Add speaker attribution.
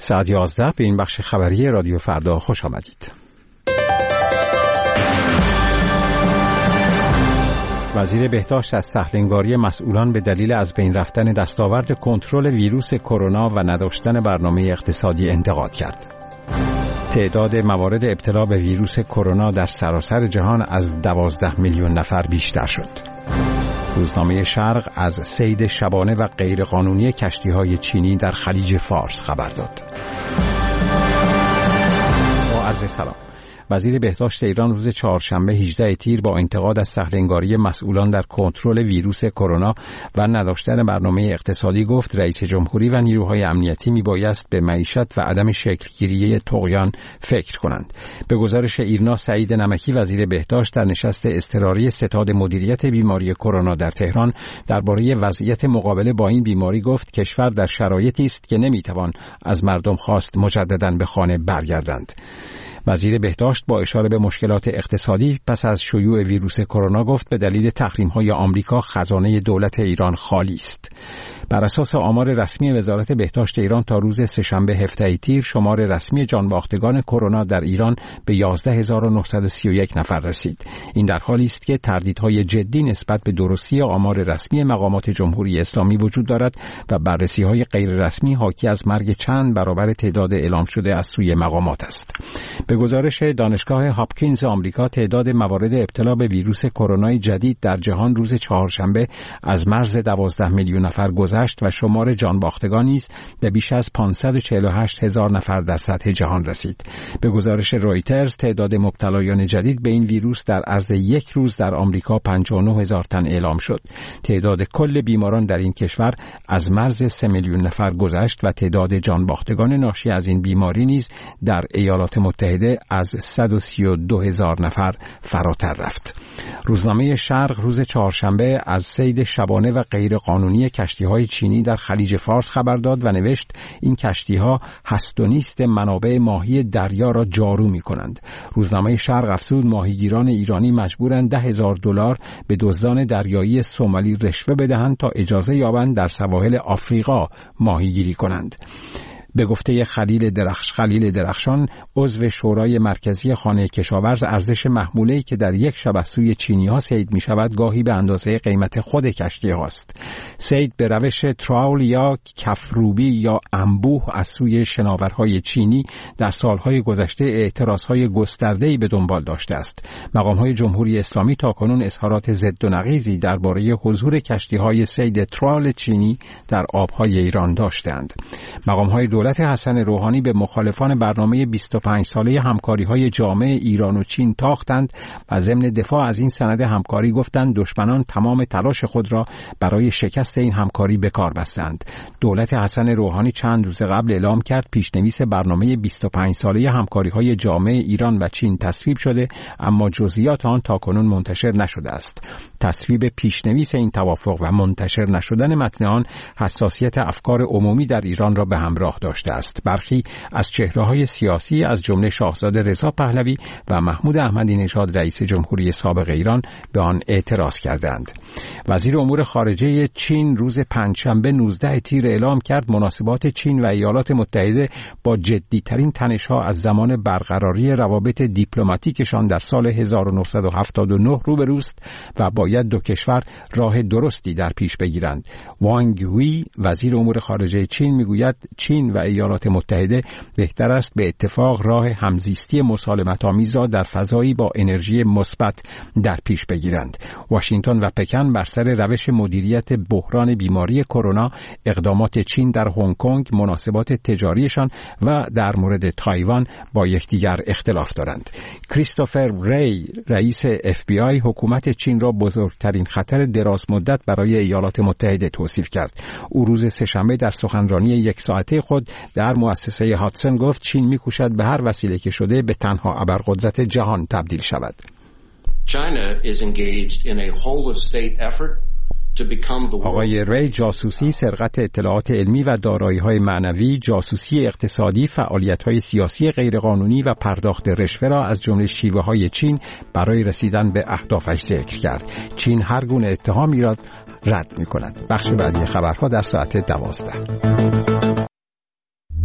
Speaker 1: ساعت 11 به این بخش خبری رادیو فردا خوش آمدید. وزیر بهداشت از سهل‌انگاری مسئولان به دلیل از بین رفتن دستاورد کنترل ویروس کرونا و نداشتن برنامه اقتصادی انتقاد کرد. تعداد موارد ابتلا به ویروس کرونا در سراسر جهان از 12 میلیون نفر بیشتر شد. روزنامه شرق از صید شبانه و غیرقانونی کشتی‌های چینی در خلیج فارس خبر داد. با عرض سلام. وزیر بهداشت ایران روز چهارشنبه 18 تیر با انتقاد از سهل‌انگاری مسئولان در کنترل ویروس کرونا و نداشتن برنامه اقتصادی گفت رئیس جمهوری و نیروهای امنیتی میبایست به معیشت و عدم شکلگیری طغیان فکر کنند. به گزارش ایرنا سعید نمکی وزیر بهداشت در نشست اضطراری ستاد مدیریت بیماری کرونا در تهران درباره وضعیت مقابله با این بیماری گفت کشور در شرایطی است که نمیتوان از مردم خواست مجدداً به خانه برگردند. وزیر بهداشت با اشاره به مشکلات اقتصادی پس از شیوع ویروس کرونا گفت به دلیل تحریم‌های آمریکا خزانه دولت ایران خالی است. بر اساس آمار رسمی وزارت بهداشت ایران تا روز سه‌شنبه 17 تیر شمار رسمی جانباختگان کرونا در ایران به 11931 نفر رسید. این در حالی است که تردیدهای جدی نسبت به درستی آمار رسمی مقامات جمهوری اسلامی وجود دارد و بررسی‌های غیر رسمی حاکی از مرگ چند برابر تعداد اعلام شده از سوی مقامات است. به گزارش دانشگاه هاپکینز آمریکا تعداد موارد ابتلا به ویروس کرونا جدید در جهان روز چهارشنبه از مرز 12 میلیون نفر گذشت و شمار جانباختگان نیز به بیش از 548 هزار نفر در سطح جهان رسید. به گزارش رویترز تعداد مبتلایان جدید به این ویروس در عرض یک روز در آمریکا 59 هزار تن اعلام شد. تعداد کل بیماران در این کشور از مرز 3 میلیون نفر گذشت و تعداد جانباختگان ناشی از این بیماری نیز در ایالات متحده از 132 هزار نفر فراتر رفت. روزنامه شرق روز چهارشنبه از صید شبانه و غیرقانونی کشتی‌های چینی در خلیج فارس خبر داد و نوشت این کشتی‌ها هست و نیست منابع ماهی دریا را جارو می‌کنند. روزنامه شرق افزود ماهیگیران ایرانی مجبورند $10,000 به دزدان دریایی سومالی رشوه بدهند تا اجازه یابند در سواحل آفریقا ماهیگیری کنند. به گفته خلیل درخشان عضو شورای مرکزی خانه کشاورز ارزش محموله‌ای که در یک شب از سوی چینی‌ها صید می‌شود گاهی به اندازه قیمت خود کشتی‌ها است. صید به روش تراول یا کفروبی یا انبوه از سوی شناورهای چینی در سالهای گذشته اعتراضهای گسترده‌ای به دنبال داشته است. مقام‌های جمهوری اسلامی تاکنون اظهارات ضد و نقیضی درباره حضور کشتی‌های صید تراول چینی در آب‌های ایران داشتند. مقام‌های دولت حسن روحانی به مخالفان برنامه 25 ساله همکاری‌های جامع ایران و چین تاختند و ضمن دفاع از این سند همکاری گفتند دشمنان تمام تلاش خود را برای شکست این همکاری به کار بستند. دولت حسن روحانی چند روز قبل اعلام کرد پیشنویس برنامه 25 ساله همکاری‌های جامع ایران و چین تصویب شده اما جزئیات آن تاکنون منتشر نشده است. تصویب پیشنویس این توافق و منتشر نشدن متن آن حساسیت افکار عمومی در ایران را به همراه داشته است. برخی از چهره‌های سیاسی از جمله شاهزاده رضا پهلوی و محمود احمدی نژاد رئیس جمهوری سابق ایران به آن اعتراض کردند. وزیر امور خارجه چین روز پنجشنبه 19 تیر اعلام کرد مناسبات چین و ایالات متحده با جدی‌ترین تنش‌ها از زمان برقراری روابط دیپلماتیکشان در سال 1979 روبروست و باید دو کشور راه درستی در پیش بگیرند. وانگ وی وزیر امور خارجه چین میگوید چین و ایالات متحده بهتر است به اتفاق راه همزیستی مسالمت‌آمیز را در فضایی با انرژی مثبت در پیش بگیرند. واشنگتن و پکن بر سر روش مدیریت بحران بیماری کرونا، اقدامات چین در هنگ کنگ، مناسبات تجاریشان و در مورد تایوان با یکدیگر اختلاف دارند. کریستوفر ری رئیس FBI حکومت چین را بزرگترین خطر دراز مدت برای ایالات متحده توصیف کرد. او روز سه‌شنبه در سخنرانی یک ساعته خود در مؤسسه هاتسون گفت چین می‌کوشد به هر وسیله که شده به تنها ابرقدرت جهان تبدیل شود.
Speaker 2: China is engaged in a whole of state effort to become the world.
Speaker 1: آقای ری جاسوسی، سرقت اطلاعات علمی و دارایی‌های معنوی، جاسوسی اقتصادی، فعالیت‌های سیاسی غیرقانونی و پرداخت رشوه را از جمله شیوه‌های چین برای رسیدن به اهدافش ذکر کرد. چین هر گونه اتهامی را رد می‌کند. بخش بعدی خبرها در ساعت 12.